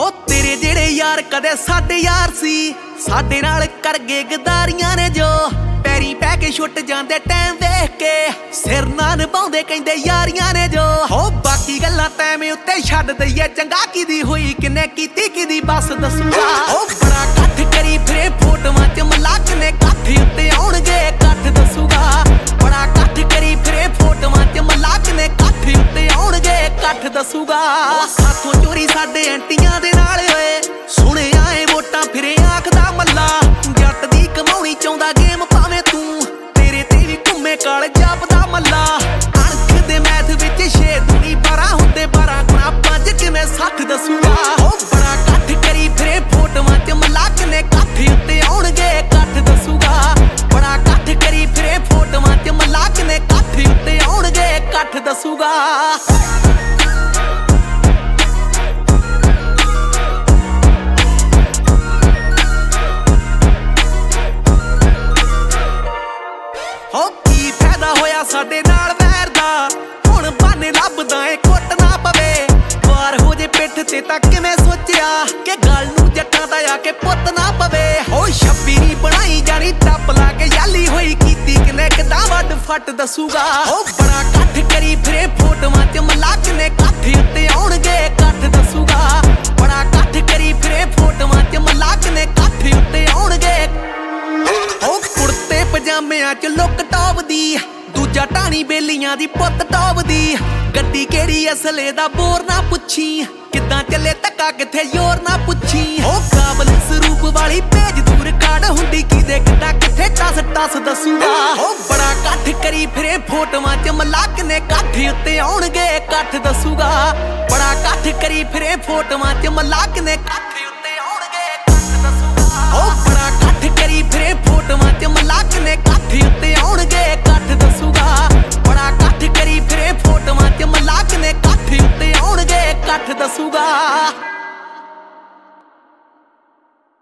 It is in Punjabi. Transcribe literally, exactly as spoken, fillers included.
ਹੋ ਤੇਰੇ ਜਿਹੜੇ ਯਾਰ ਕਦੇ ਸਾਡੇ ਯਾਰ ਸੀ, ਸਾਡੇ ਨਾਲ ਕਰ ਗਏ ਗਦਾਰੀਆਂ ਨੇ ਜੋ ਪੈਰੀ ਪੈ ਕੇ ਛੁੱਟ ਜਾਂਦੇ ਟਾਈਮ ਵੇਖ ਕੇ, ਸਿਰ ਨਾ ਨਿਭਾਉਂਦੇ ਕਹਿੰਦੇ ਯਾਰੀਆਂ ਨੇ ਜੋ। ਹੋ ਬਾਕੀ ਗੱਲਾਂ ਟਾਈਮ ਉੱਤੇ ਛੱਡ ਦਈਏ, ਚੰਗਾ ਕਿਦੀ ਹੋਈ ਕਿੰਨੇ ਕੀਤੀ ਕਿਦੀ ਬਸ ਦੱਸੂਗਾ। ਹੋ ਬੜਾ ਇਕੱਠ ਕਰੀ ਫਿਰੇ ਫੋਟੋਆਂ ਚ ਮਲਾਕ ਨੇ, ਕੱਠ ਉੱਤੇ ਆਉਣਗੇ ਕੱਠ ਦੱਸੂਗਾ। ਬੜਾ ਇਕੱਠ ਕਰੀ ਫਿਰੇ ਫੋਟੋਆਂ ਚ ਮਲਾਕ ਨੇ, ਕੱਠ ਉੱਤੇ ਆਉਣਗੇ ਕੱਠ ਦੱਸੂਗਾ। ਸਾਥੋਂ ਚੋਰੀ ਸਾਡੇ ਐਂਟੀਆਂ ਦੇ ਨਾਲ ਹੋਏ, ਸੁਣਿਆ ਏ ਵੋਟਾਂ ਫਿਰੇ ਆਖਦਾ ਮੱਲਾ। ਜੱਟ ਦੀ ਕਮਾਉਣੀ ਚਾਹੁੰਦਾ ਗੇਮ ਭਾਵੇਂ ਤੂੰ, ਤੇਰੇ ਤੇ ਵੀ ਘੁੰਮੇ ਕਾਲ ਜਾਪਦਾ ਮੱਲਾ। ਅਣਖ ਦੇ ਮੈਥ ਵਿੱਚ ਛੇ ਦੂਣੀ ਬਾਰਾਂ ਹੁੰਦੇ, ਬਾਰਾਂ ਗੁਣਾ ਪੰਜ ਕਿਵੇਂ ਸੱਠ ਦੱਸੂਗਾ। ਹੋ ਬੜਾ ਇਕੱਠ ਕਰੀ ਫਿਰੇ ਫੋਟੋਆਂ ਚ ਮਲਾਕ ਨੇ, ਕੱਠ ਉੱਤੇ ਆਉਣਗੇ ਕੱਠ ਦੱਸੂਗਾ। ਬੜਾ ਇਕੱਠ ਕਰੀ ਫਿਰੇ ਫੋਟੋਆਂ ਚ ਮਲਾਕ ਨੇ, ਕੱਠ ਉੱਤੇ ਆਉਣਗੇ ਕੱਠ ਦੱਸੂਗਾ। ਹੋ ਕੀ ਫਾਇਦਾ ਹੋਇਆ ਸਾਡੇ ਨਾਲ ਵੈਰ ਦਾ, ਹੁਣ ਬਾਨੇ ਲੱਭਦਾ ਏ ਕੁੱਟ ਨਾ ਪਵੇ। ਵਾਰ ਹੋ ਜੇ ਪਿੱਠ ਤੇ ਤਾਂ ਕਿਵੇਂ ਸੋਚਿਆ, ਕਿ ਗੱਲ ਨੂੰ ਜੱਟਾਂ ਦਾ ਆ ਕੇ ਪੁੱਤ ਨਾ ਪਵੇ। ਹੋ ਛੱਬੀ ਨੀ ਬਣਾਈ ਜਾਣੀ ਟੱਪ ਲਾ ਕੇ ਯਾਲੀ ਹੋਈ ਕੀਤੀ ਕਿਨੇ ਕਿਦਾਂ ਵੱਡ ਫੱਟ ਦੱਸੂਗਾ। ਹੋ ਬੜਾ ਇਕੱਠ ਕਰੀ ਫਿਰੇ ਫੋਟੋਆਂ ਚ ਮਲਾਕ ਨੇ, ਕੱਠ ਉੱਤੇ ਆਉਣਗੇ ਕੱਠ ਦੱਸੂਗਾ। ਬੜਾ ਇਕੱਠ ਕਰੀ ਫਿਰੇ ਫੋਟੋਆਂ ਚ ਮਲਾਕ ਨੇ, ਕੱਠ ਉੱਤੇ ਆਉਣਗੇ। ਹੋ ਕੁੜਤੇ ਪਜਾਮਿਆਂ ਚ ਲੁੱਕ ਟੌਪ ਦੀ, ਦੂਜਾ ਟਾਣੀ ਬੇਲੀਆਂ ਦੀ ਪੁੱਤ ਟੌਪ ਦੀ। ਗੱਡੀ ਕਿਹੜੀ ਅਸਲੇ ਦਾ ਬੋਰ ਨਾ ਪੁੱਛੀ, ਕਿੱਦਾਂ ਚੱਲੇ ਧੱਕਾ ਕਿੱਥੇ ਜ਼ੋਰ ਨਾ ਪੁੱਛੀ। ਹੋ ਕਾਬਲ ਸਰੂਪ ਵਾਲੀ ਪੇਜ ਦੂਰ ਕਾੜ ਹੁੰਦੀ, ਕਿਦੇ ਕਿੱਦਾਂ ਕਿੱਥੇ ਟਸ ਟਸ ਦੱਸੂਗਾ। ਹੋ ਬੜਾ ਇਕੱਠ ਕਰੀ ਫਿਰੇ ਫੋਟੋਆਂ ਚ ਮਲਾਕ ਨੇ, ਕੱਠ ਉੱਤੇ ਆਉਣਗੇ ਕੱਠ ਦੱਸੂਗਾ। ਬੜਾ ਇਕੱਠ ਕਰੀ ਫਿਰੇ ਫੋਟੋਆਂ ਚ ਮਲਾਕ ਨੇ, ਕੱਠ